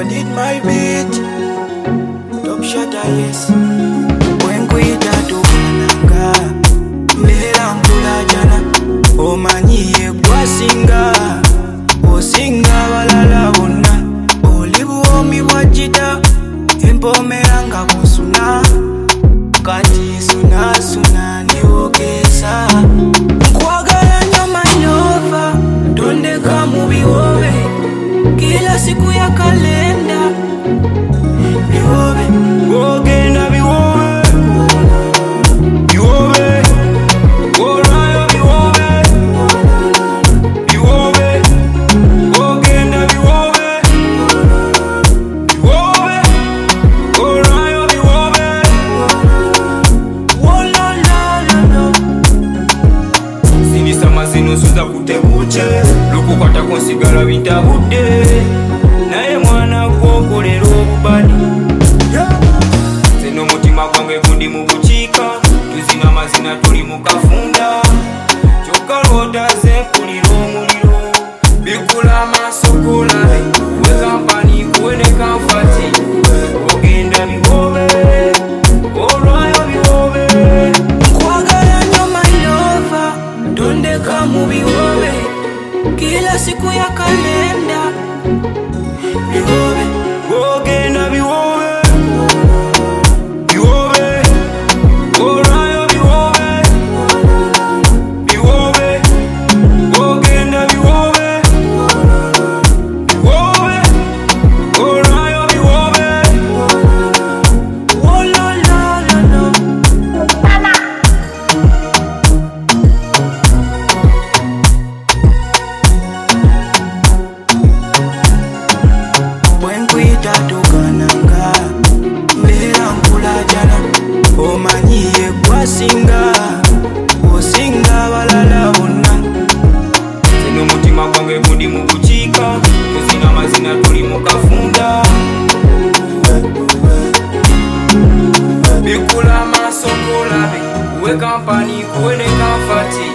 did my beat. Top shutter, yes. When kwita tukananga mbera nkula jana omanyiye gwasinga osinga balala bonna oli buomi bwajita empomera nga busuna kati sunasuna niwogesa nkwagala nnyo manyova tondeka mu biwobe kila siku ya kalenda biwobe ogenda biwobe biwobe olayo biwobe biwobe ogenda biwobe biwobe olayo biwobe wolololo sinisama zino suza kutebuche lukukwata konsigala bintabudde naye mwana gwokolera obubani zino mutima gwange gundi mu bukiika tuzina mazina tuli mu kafunda kyokka lwotaze mpulira omuliro bikula amaaso golabe wekampani kuwe ne kamfati ogenda biwobe olwayo biwobe nkwagala nnyo manyova tondeka mu biwobe kila siku ya kalenda biwobe ogenda biwobe biwobe olayo biwobe biwobe ogenda biwobe biwobe olayo biwobe wolololo bwenkwita tukananga mbera nkula jana omanyiye gwasinga osinga balala bonna zino mutima gwange gundi mu bukiika tuzina mazina tuli mu kafunda bikula amaaso golabe kuwe kampani kuwe ne kamfati